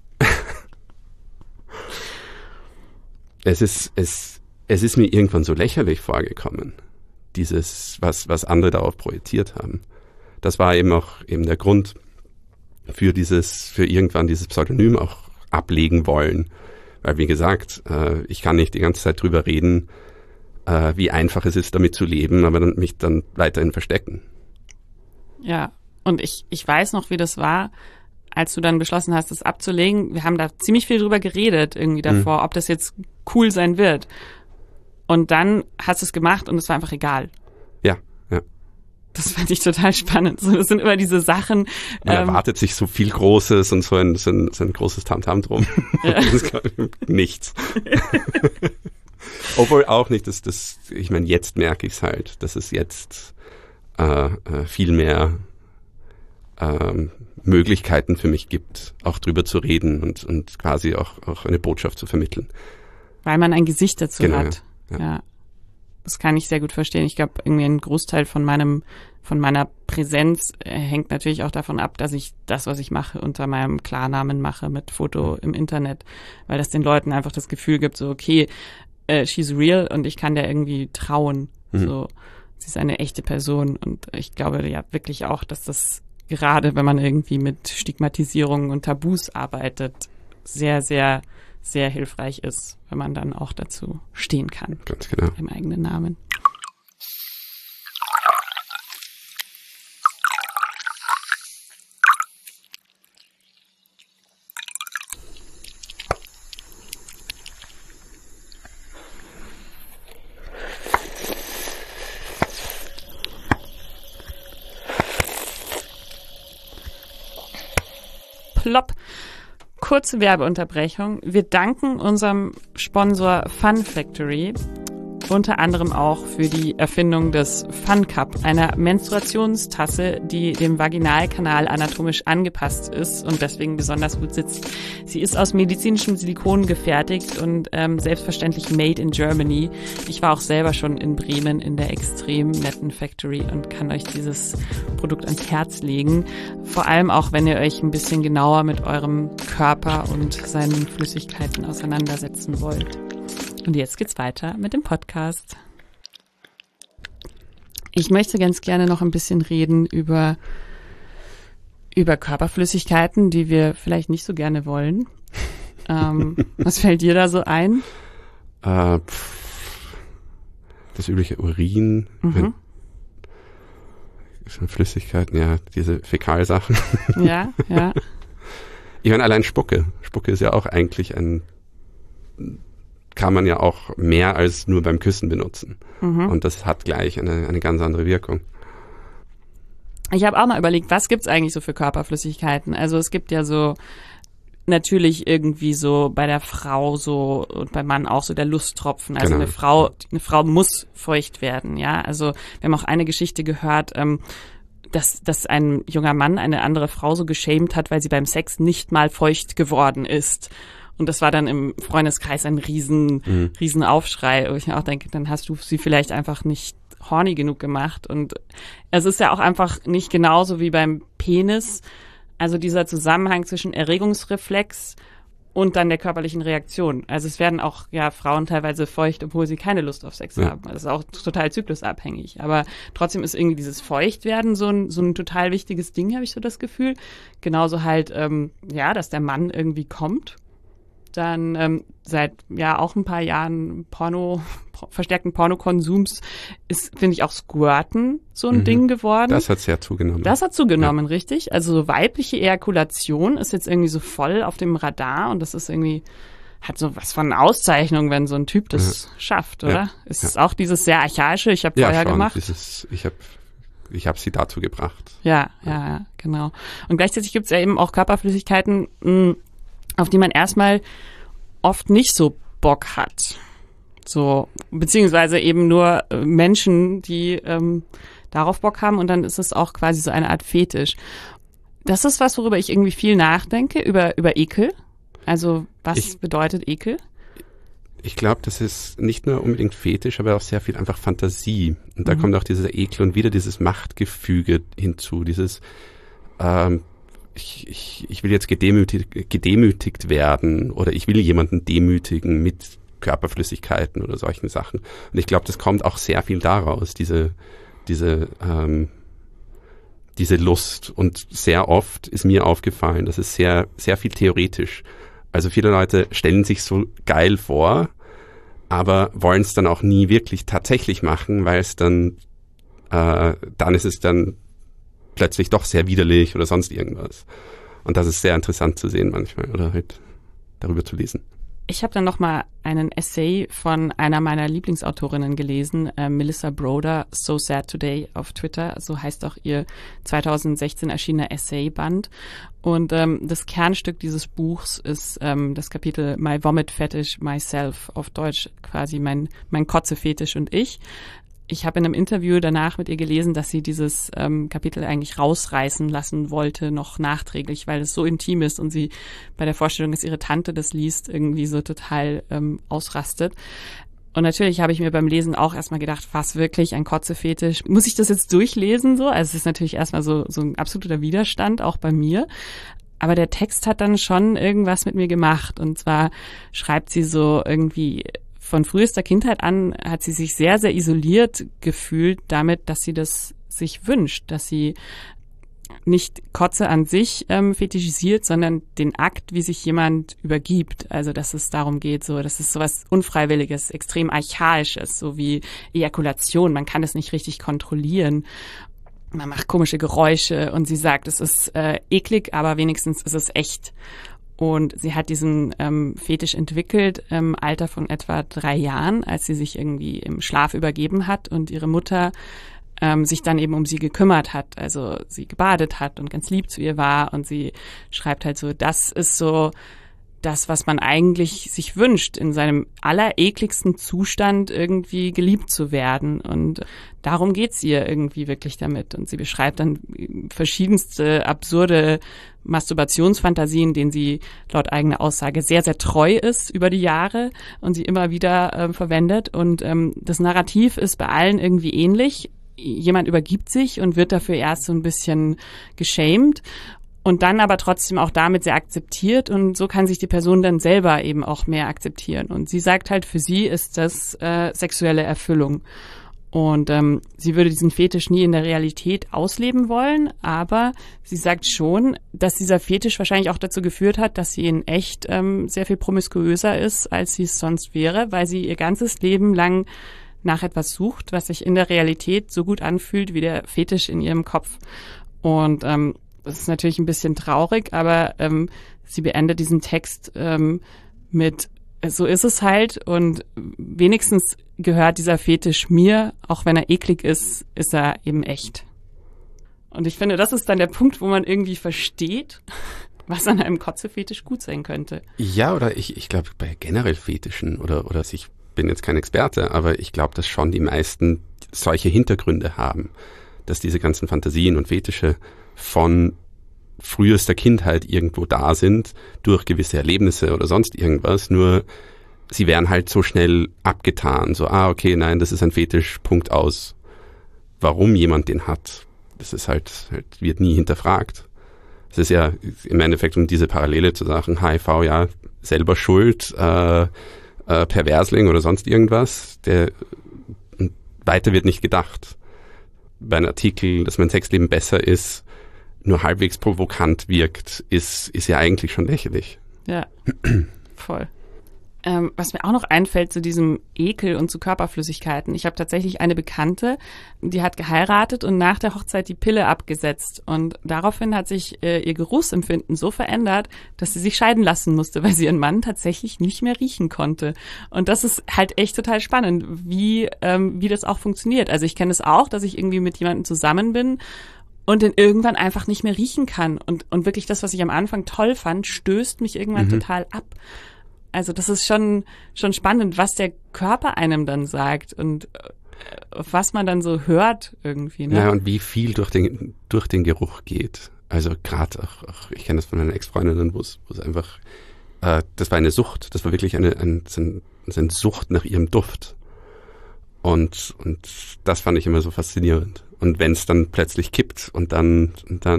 es ist mir irgendwann so lächerlich vorgekommen, dieses, was andere darauf projiziert haben. Das war eben auch der Grund für irgendwann dieses Pseudonym auch ablegen wollen. Weil, wie gesagt, ich kann nicht die ganze Zeit drüber reden, wie einfach es ist, damit zu leben, aber mich dann weiterhin verstecken. Ja, und ich weiß noch, wie das war, als du dann beschlossen hast, das abzulegen. Wir haben da ziemlich viel drüber geredet irgendwie davor, ob das jetzt cool sein wird. Und dann hast du es gemacht und es war einfach egal. Ja. Das fand ich total spannend. So, das sind immer diese Sachen. Man erwartet sich so viel Großes und so ein großes Tamtam drum. Ja. Das ist nichts. Obwohl auch nicht, ich meine, jetzt merke ich es halt, dass es jetzt viel mehr Möglichkeiten für mich gibt, auch drüber zu reden und quasi auch eine Botschaft zu vermitteln. Weil man ein Gesicht dazu hat. Ja. Ja. Das kann ich sehr gut verstehen. Ich glaube, irgendwie ein Großteil von meiner Präsenz hängt natürlich auch davon ab, dass ich das, was ich mache, unter meinem Klarnamen mache mit Foto im Internet, weil das den Leuten einfach das Gefühl gibt, so okay, she's real und ich kann der irgendwie trauen. So, sie ist eine echte Person und ich glaube ja wirklich auch, dass das gerade, wenn man irgendwie mit Stigmatisierungen und Tabus arbeitet, sehr, sehr, sehr hilfreich ist, wenn man dann auch dazu stehen kann. Ganz genau. Im eigenen Namen. Plopp. Kurze Werbeunterbrechung. Wir danken unserem Sponsor Fun Factory, unter anderem auch für die Erfindung des Fun Cup, einer Menstruationstasse, die dem Vaginalkanal anatomisch angepasst ist und deswegen besonders gut sitzt. Sie ist aus medizinischem Silikon gefertigt und selbstverständlich made in Germany. Ich war auch selber schon in Bremen in der extrem netten Factory und kann euch dieses Produkt ans Herz legen. Vor allem auch, wenn ihr euch ein bisschen genauer mit eurem Körper und seinen Flüssigkeiten auseinandersetzen wollt. Und jetzt geht's weiter mit dem Podcast. Ich möchte ganz gerne noch ein bisschen reden über Körperflüssigkeiten, die wir vielleicht nicht so gerne wollen. Was fällt dir da so ein? Das übliche Urin, Flüssigkeiten, ja, diese Fäkalsachen. Ja. Ich meine, allein Spucke. Spucke ist ja auch eigentlich kann man ja auch mehr als nur beim Küssen benutzen. Und das hat gleich eine ganz andere Wirkung. Ich habe auch mal überlegt, was gibt's eigentlich so für Körperflüssigkeiten? Also es gibt ja so natürlich irgendwie so bei der Frau so und beim Mann auch so der Lusttropfen. Also genau. Eine Frau muss feucht werden, ja. Also wir haben auch eine Geschichte gehört, dass ein junger Mann eine andere Frau so geschämt hat, weil sie beim Sex nicht mal feucht geworden ist. Und das war dann im Freundeskreis ein riesen Aufschrei. Wo ich mir auch denke, dann hast du sie vielleicht einfach nicht horny genug gemacht. Und es ist ja auch einfach nicht genauso wie beim Penis. Also dieser Zusammenhang zwischen Erregungsreflex und dann der körperlichen Reaktion. Also es werden auch Frauen teilweise feucht, obwohl sie keine Lust auf Sex haben. Das ist auch total zyklusabhängig. Aber trotzdem ist irgendwie dieses Feuchtwerden so ein total wichtiges Ding, habe ich so das Gefühl. Genauso halt, dass der Mann irgendwie kommt. Dann seit auch ein paar Jahren verstärkten Pornokonsums ist, finde ich, auch Squirten so ein Ding geworden. Das hat sehr zugenommen. Das hat zugenommen, richtig. Also so weibliche Ejakulation ist jetzt irgendwie so voll auf dem Radar und das ist irgendwie, hat so was von Auszeichnung, wenn so ein Typ das schafft, oder? Ja. Es ist auch dieses sehr archaische, ich habe vorher gemacht. Ich habe sie dazu gebracht. Ja, genau. Und gleichzeitig gibt es ja eben auch Körperflüssigkeiten, auf die man erstmal oft nicht so Bock hat. So, beziehungsweise eben nur Menschen, die darauf Bock haben und dann ist es auch quasi so eine Art Fetisch. Das ist was, worüber ich irgendwie viel nachdenke, über Ekel. Also was bedeutet Ekel? Ich glaube, das ist nicht nur unbedingt Fetisch, aber auch sehr viel einfach Fantasie. Und da kommt auch dieser Ekel und wieder dieses Machtgefüge hinzu, dieses ich will jetzt gedemütigt werden oder ich will jemanden demütigen mit Körperflüssigkeiten oder solchen Sachen. Und ich glaube, das kommt auch sehr viel daraus, diese Lust. Und sehr oft ist mir aufgefallen, dass es sehr, sehr viel theoretisch. Also viele Leute stellen sich so geil vor, aber wollen es dann auch nie wirklich tatsächlich machen, weil es dann ist es dann plötzlich doch sehr widerlich oder sonst irgendwas. Und das ist sehr interessant zu sehen manchmal oder halt darüber zu lesen. Ich habe dann nochmal einen Essay von einer meiner Lieblingsautorinnen gelesen, Melissa Broder, So Sad Today auf Twitter, so heißt auch ihr 2016 erschienener Essayband. Und das Kernstück dieses Buchs ist das Kapitel My Vomit Fetish Myself, auf Deutsch quasi mein Kotze-Fetisch und ich. Ich habe in einem Interview danach mit ihr gelesen, dass sie dieses Kapitel eigentlich rausreißen lassen wollte, noch nachträglich, weil es so intim ist und sie bei der Vorstellung, dass ihre Tante das liest, irgendwie so total ausrastet. Und natürlich habe ich mir beim Lesen auch erstmal gedacht, was wirklich ein Kotzefetisch? Muss ich das jetzt durchlesen so? Also es ist natürlich erstmal so ein absoluter Widerstand, auch bei mir. Aber der Text hat dann schon irgendwas mit mir gemacht. Und zwar schreibt sie so irgendwie, von frühester Kindheit an hat sie sich sehr, sehr isoliert gefühlt damit, dass sie das sich wünscht, dass sie nicht Kotze an sich fetischisiert, sondern den Akt, wie sich jemand übergibt. Also dass es darum geht, so, das ist sowas Unfreiwilliges, extrem Archaisches, so wie Ejakulation. Man kann es nicht richtig kontrollieren. Man macht komische Geräusche und sie sagt, es ist eklig, aber wenigstens ist es echt. Und sie hat diesen Fetisch entwickelt im Alter von etwa 3 Jahren, als sie sich irgendwie im Schlaf übergeben hat und ihre Mutter sich dann eben um sie gekümmert hat, also sie gebadet hat und ganz lieb zu ihr war. Und sie schreibt halt so, das ist so das, was man eigentlich sich wünscht, in seinem allerekligsten Zustand irgendwie geliebt zu werden. Und darum geht's ihr irgendwie wirklich damit. Und sie beschreibt dann verschiedenste absurde Masturbationsfantasien, denen sie laut eigener Aussage sehr, sehr treu ist über die Jahre und sie immer wieder verwendet. Und das Narrativ ist bei allen irgendwie ähnlich. Jemand übergibt sich und wird dafür erst so ein bisschen geschämt. Und dann aber trotzdem auch damit sehr akzeptiert und so kann sich die Person dann selber eben auch mehr akzeptieren. Und sie sagt halt, für sie ist das sexuelle Erfüllung. Und sie würde diesen Fetisch nie in der Realität ausleben wollen, aber sie sagt schon, dass dieser Fetisch wahrscheinlich auch dazu geführt hat, dass sie in echt sehr viel promiskuöser ist, als sie es sonst wäre, weil sie ihr ganzes Leben lang nach etwas sucht, was sich in der Realität so gut anfühlt wie der Fetisch in ihrem Kopf. Und das ist natürlich ein bisschen traurig, aber sie beendet diesen Text mit, so ist es halt und wenigstens gehört dieser Fetisch mir, auch wenn er eklig ist, ist er eben echt. Und ich finde, das ist dann der Punkt, wo man irgendwie versteht, was an einem Kotzefetisch gut sein könnte. Ja, oder ich glaube bei generell Fetischen oder ich bin jetzt kein Experte, aber ich glaube, dass schon die meisten solche Hintergründe haben, dass diese ganzen Fantasien und Fetische von frühester Kindheit irgendwo da sind, durch gewisse Erlebnisse oder sonst irgendwas, nur sie werden halt so schnell abgetan, so, okay, nein, das ist ein Fetisch, Punkt aus. warum jemand den hat, das ist wird nie hinterfragt. Es ist ja im Endeffekt, um diese Parallele zu sagen, HIV, ja, selber schuld, Perversling oder sonst irgendwas, weiter wird nicht gedacht. Bei einem Artikel, dass mein Sexleben besser ist, nur halbwegs provokant wirkt, ist ja eigentlich schon lächerlich. Ja, voll. Was mir auch noch einfällt zu diesem Ekel und zu Körperflüssigkeiten. Ich habe tatsächlich eine Bekannte, die hat geheiratet und nach der Hochzeit die Pille abgesetzt. Und daraufhin hat sich ihr Geruchsempfinden so verändert, dass sie sich scheiden lassen musste, weil sie ihren Mann tatsächlich nicht mehr riechen konnte. Und das ist halt echt total spannend, wie das auch funktioniert. Also ich kenne es auch, dass ich irgendwie mit jemandem zusammen bin und den irgendwann einfach nicht mehr riechen kann. Und wirklich das, was ich am Anfang toll fand, stößt mich irgendwann total ab. Also das ist schon spannend, was der Körper einem dann sagt und was man dann so hört irgendwie. Ne? Ja, und wie viel durch den Geruch geht. Also gerade auch, ich kenne das von einer Ex-Freundin, wo es einfach, das war eine Sucht, das war wirklich eine Sucht nach ihrem Duft. Und das fand ich immer so faszinierend. Und wenn es dann plötzlich kippt und dann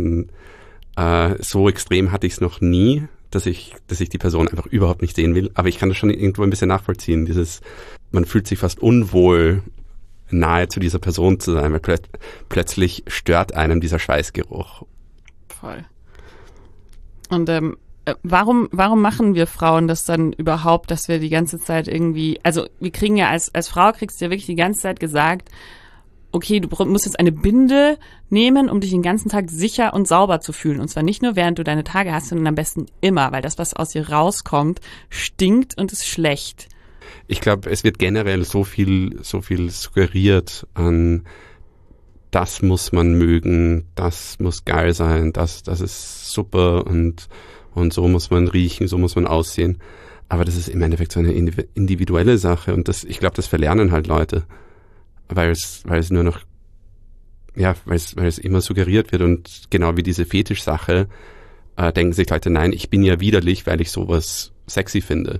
so extrem hatte ich es noch nie, dass ich die Person einfach überhaupt nicht sehen will. Aber ich kann das schon irgendwo ein bisschen nachvollziehen. Man fühlt sich fast unwohl, nahe zu dieser Person zu sein, weil plötzlich stört einem dieser Schweißgeruch. Voll. Und warum machen wir Frauen das dann überhaupt, dass wir die ganze Zeit irgendwie, also wir kriegen ja als Frau kriegst du ja wirklich die ganze Zeit gesagt, okay, du musst jetzt eine Binde nehmen, um dich den ganzen Tag sicher und sauber zu fühlen. Und zwar nicht nur, während du deine Tage hast, sondern am besten immer, weil das, was aus dir rauskommt, stinkt und ist schlecht. Ich glaube, es wird generell so viel suggeriert an, das muss man mögen, das muss geil sein, das ist super und so muss man riechen, so muss man aussehen. Aber das ist im Endeffekt so eine individuelle Sache und ich glaube, das verlernen halt Leute. Weil es nur noch, ja, weil es immer suggeriert wird und genau wie diese Fetischsache denken sich Leute, nein, ich bin ja widerlich, weil ich sowas sexy finde.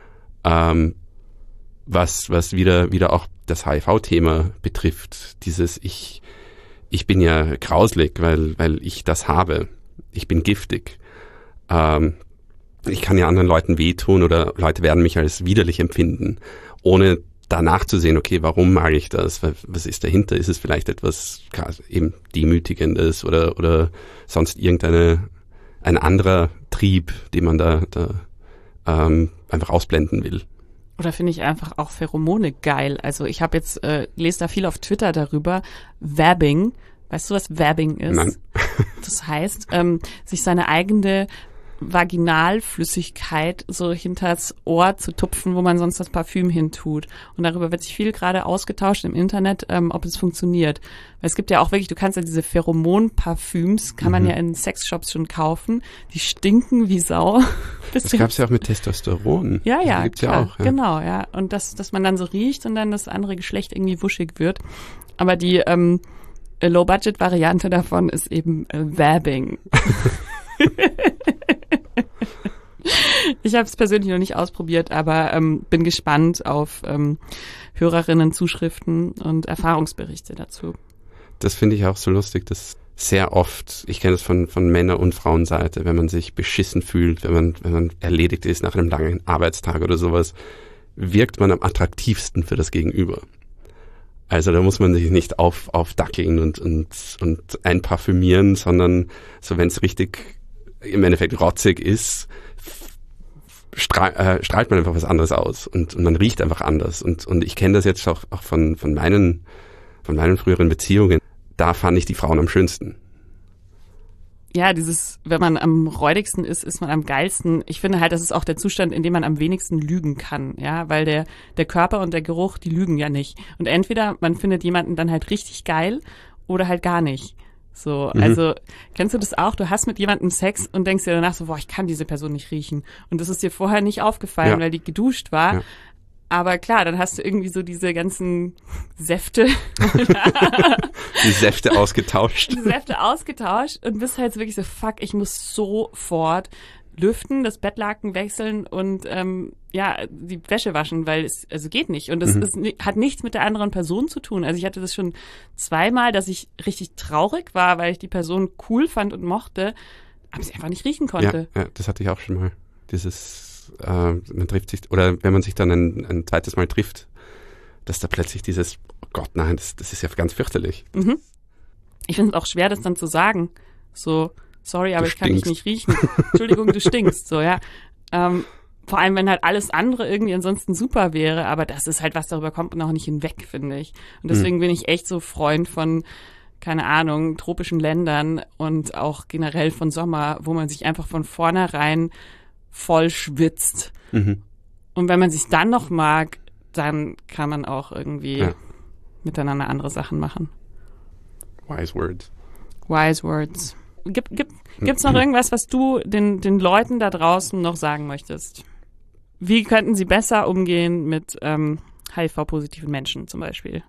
Was wieder auch das HIV-Thema betrifft, dieses ich bin ja grauslig, weil ich das habe. Ich bin giftig. Ich kann ja anderen Leuten wehtun oder Leute werden mich als widerlich empfinden, ohne danach zu sehen, okay, warum mag ich das? Was ist dahinter? Ist es vielleicht etwas eben Demütigendes oder sonst ein anderer Trieb, den man da einfach ausblenden will? Oder finde ich einfach auch Pheromone geil. Also ich habe jetzt, lese da viel auf Twitter darüber, Vabbing. Weißt du, was Vabbing ist? Nein. Das heißt, sich seine eigene Vaginalflüssigkeit so hinters Ohr zu tupfen, wo man sonst das Parfüm hintut. Und darüber wird sich viel gerade ausgetauscht im Internet, ob es funktioniert. Weil es gibt ja auch wirklich, du kannst ja diese Pheromon-Parfüms, kann man ja in Sexshops schon kaufen. Die stinken wie Sau. Das gab's ja auch mit Testosteron. Ja, das gibt's klar, ja auch. Ja. Genau, ja. Und dass man dann so riecht und dann das andere Geschlecht irgendwie wuschig wird. Aber die Low-Budget-Variante davon ist eben Vabbing. Ich habe es persönlich noch nicht ausprobiert, aber bin gespannt auf Hörerinnen-Zuschriften und Erfahrungsberichte dazu. Das finde ich auch so lustig, dass sehr oft, ich kenne das von Männer- und Frauenseite, wenn man sich beschissen fühlt, wenn man erledigt ist nach einem langen Arbeitstag oder sowas, wirkt man am attraktivsten für das Gegenüber. Also da muss man sich nicht aufdackeln und einparfümieren, sondern so wenn es richtig im Endeffekt rotzig ist, strahlt man einfach was anderes aus und man riecht einfach anders. Und ich kenne das jetzt auch von meinen früheren Beziehungen. Da fand ich die Frauen am schönsten. Ja, wenn man am räudigsten ist man am geilsten. Ich finde halt, das ist auch der Zustand, in dem man am wenigsten lügen kann, ja, weil der Körper und der Geruch, die lügen ja nicht. Und entweder man findet jemanden dann halt richtig geil oder halt gar nicht. So, also kennst du das auch? Du hast mit jemandem Sex und denkst dir danach so, boah, ich kann diese Person nicht riechen. Und das ist dir vorher nicht aufgefallen, weil die geduscht war. Ja. Aber klar, dann hast du irgendwie so diese ganzen Säfte. Die Säfte ausgetauscht. Die Säfte ausgetauscht und bist halt so wirklich so, fuck, ich muss sofort lüften, das Bettlaken wechseln und die Wäsche waschen, weil es geht nicht. Und es hat nichts mit der anderen Person zu tun. Also ich hatte das schon zweimal, dass ich richtig traurig war, weil ich die Person cool fand und mochte, aber sie einfach nicht riechen konnte. Ja, das hatte ich auch schon mal. Dieses, man trifft sich, oder wenn man sich dann ein zweites Mal trifft, dass da plötzlich dieses, oh Gott, nein, das ist ja ganz fürchterlich. Mhm. Ich finde es auch schwer, das dann zu sagen. So, sorry, aber ich kann dich nicht riechen. Entschuldigung, du stinkst. So, ja. Vor allem, wenn halt alles andere irgendwie ansonsten super wäre, aber das ist halt was, darüber kommt man auch nicht hinweg, finde ich. Und deswegen bin ich echt so Freund von, keine Ahnung, tropischen Ländern und auch generell von Sommer, wo man sich einfach von vornherein voll schwitzt. Mhm. Und wenn man sich dann noch mag, dann kann man auch irgendwie miteinander andere Sachen machen. Wise words. Wise words. Gibt's noch irgendwas, was du den Leuten da draußen noch sagen möchtest? Wie könnten sie besser umgehen mit HIV-positiven Menschen zum Beispiel?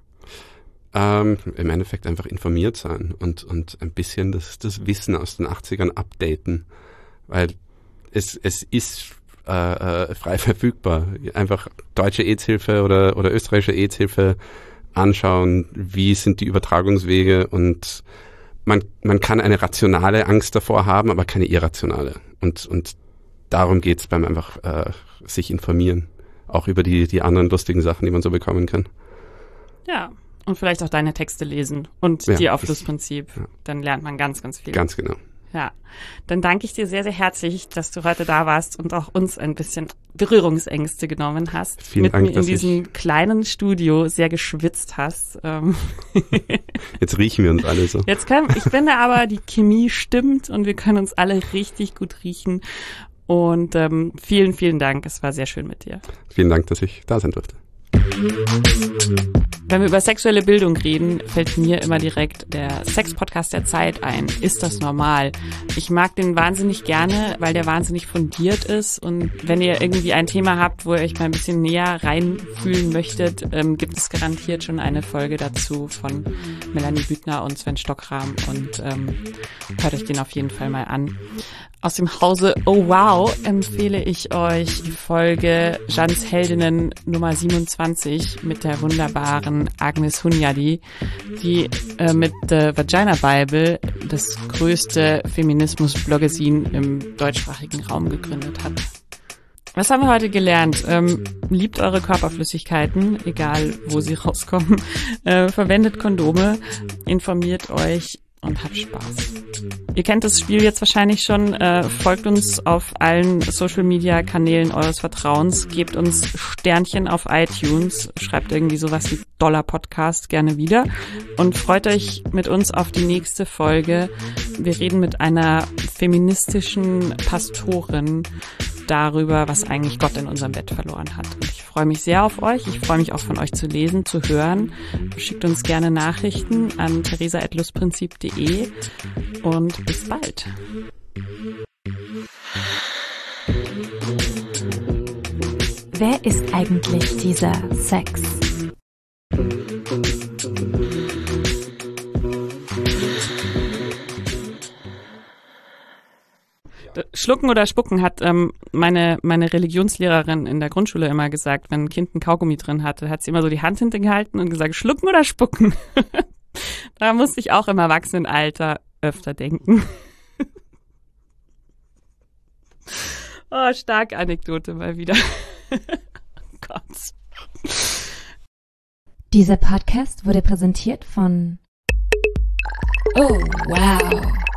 Im Endeffekt einfach informiert sein und ein bisschen das Wissen aus den 80ern updaten, weil es ist frei verfügbar. Einfach deutsche AIDS-Hilfe oder österreichische AIDS-Hilfe anschauen, wie sind die Übertragungswege, und man kann eine rationale Angst davor haben, aber keine irrationale. Und darum geht's beim einfach sich informieren, auch über die anderen lustigen Sachen, die man so bekommen kann. Ja, und vielleicht auch deine Texte lesen und die Aufschlussprinzip. Ja. Dann lernt man ganz, ganz viel. Ganz genau. Ja, dann danke ich dir sehr, sehr herzlich, dass du heute da warst und auch uns ein bisschen Berührungsängste genommen hast. Vielen Dank, mir in diesem kleinen Studio sehr geschwitzt hast. Jetzt riechen wir uns alle so. Ich finde aber, die Chemie stimmt und wir können uns alle richtig gut riechen. Und vielen, vielen Dank. Es war sehr schön mit dir. Vielen Dank, dass ich da sein durfte. Wenn wir über sexuelle Bildung reden, fällt mir immer direkt der Sex-Podcast der Zeit ein. Ist das normal? Ich mag den wahnsinnig gerne, weil der wahnsinnig fundiert ist. Und wenn ihr irgendwie ein Thema habt, wo ihr euch mal ein bisschen näher reinfühlen möchtet, gibt es garantiert schon eine Folge dazu von Melanie Büttner und Sven Stockram. Und hört euch den auf jeden Fall mal an. Aus dem Hause Oh Wow empfehle ich euch die Folge Jeans Heldinnen Nummer 27 mit der wunderbaren Agnes Hunyadi, die mit The Vagina Bible das größte Feminismus-Bloggesin im deutschsprachigen Raum gegründet hat. Was haben wir heute gelernt? Liebt eure Körperflüssigkeiten, egal wo sie rauskommen. Verwendet Kondome, informiert euch und habt Spaß. Ihr kennt das Spiel jetzt wahrscheinlich schon. Folgt uns auf allen Social-Media-Kanälen eures Vertrauens. Gebt uns Sternchen auf iTunes. Schreibt irgendwie sowas wie $Podcast gerne wieder. Und freut euch mit uns auf die nächste Folge. Wir reden mit einer feministischen Pastorin darüber, was eigentlich Gott in unserem Bett verloren hat. Und ich freue mich sehr auf euch. Ich freue mich auch von euch zu lesen, zu hören. Schickt uns gerne Nachrichten an theresa@lustprinzip.de und bis bald. Wer ist eigentlich dieser Sex? Schlucken oder spucken hat meine Religionslehrerin in der Grundschule immer gesagt, wenn ein Kind ein Kaugummi drin hatte, hat sie immer so die Hand hinten gehalten und gesagt, schlucken oder spucken. Da musste ich auch im Erwachsenenalter öfter denken. Oh, starke Anekdote mal wieder. Oh Gott. Dieser Podcast wurde präsentiert von Oh, wow.